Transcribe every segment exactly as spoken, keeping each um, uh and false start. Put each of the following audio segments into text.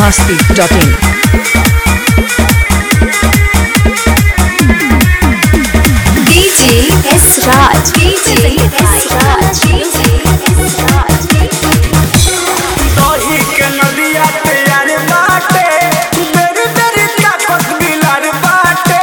masti dot in. D J S Raj, D J S Raj, D J S Raj. दही के नदिया तैयार बाटे, बेरी बेरी ताकत बिलार बाटे।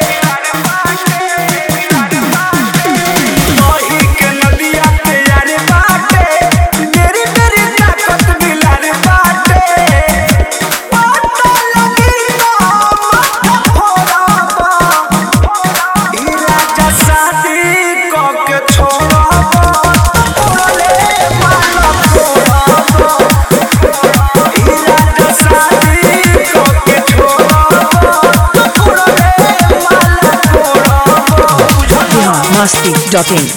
दही के नदिया तैयार बाटे, बेरी बेरी ताकत बिलार बाटे। पता लगी तो माथा फोड़ाबा, ई राजा शादी क के छोड़ाबा, ओढ़ले माला फोड़ाबा। masti dot in.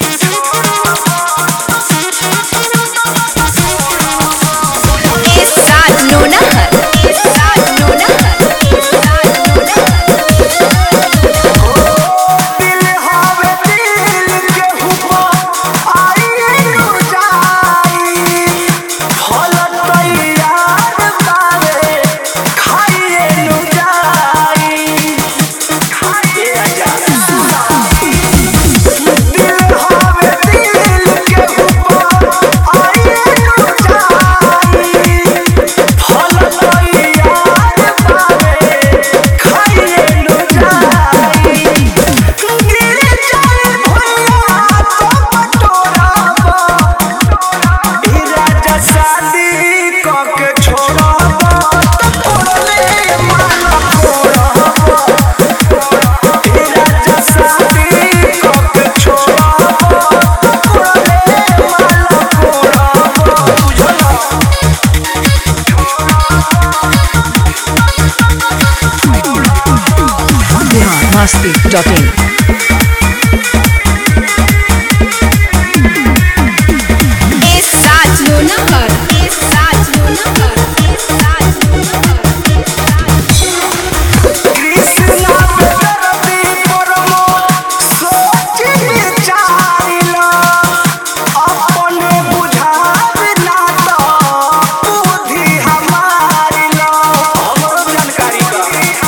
S Raj Nonahar, S Raj Nonahar, S Raj Nonahar. दिल हवे दिल के हुआ आई नु जाई, फल तैयार बावे खाइए नु जाई। खाइए आजा दिल हवे दिल के हुआ आई नु जाई, फल तैयार बावे खाइए नु जाई। गिर जाए भैया तो बटोराबा, ई राजा शादी क के छोड़ाबा, ओढ़ले माला फोड़ाबा। ई राजा शादी क के छोड़ाबा, ओढ़ले माला फोड़ाबा। masti dot in. S Raj Nonahar, S Raj Nonahar, S Raj Nonahar. Krishna पे दर्दी प्रमोद सोच विचारिला, अपने बुझावे ना तो बुद्धि हमारिला। हमरो जानकारी का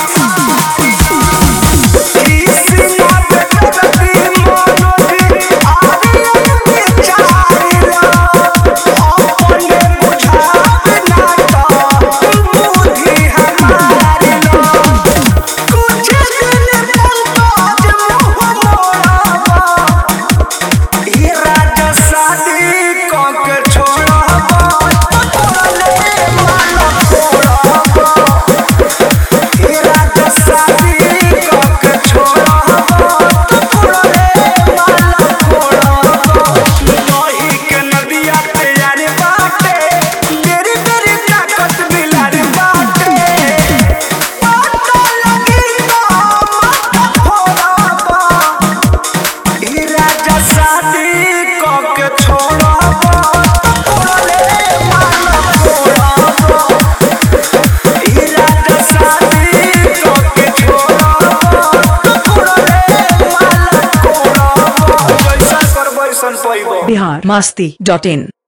कृष्णा पे दर्दी मनोज आर्यन विचारिला, अपने बुझावे ना तो बुद्धि हमारिला। कुछ दिन पंकज मुँह मोड़ाबा, ई राजा शादी क के छोड़ाबा, ओढ़ले माला फोड़ाबा। ई राजा शादी क के छोड़ाबा, ओढ़ले माला फोड़ाबा। दही के नदिया तैयार बाटे, बेरी बेरी ताकत बिलार बाटे। पता लगी तो माथा फोड़ाबा, ई राजा शादी क के छोड़ाबा, ओढ़ले माला फोड़ाबा। ई राजा शादी क के छोड़ाबा, ओढ़ले माला फोड़ाबा। जैसा कर वैसन पैबो। Bihar masti dot in.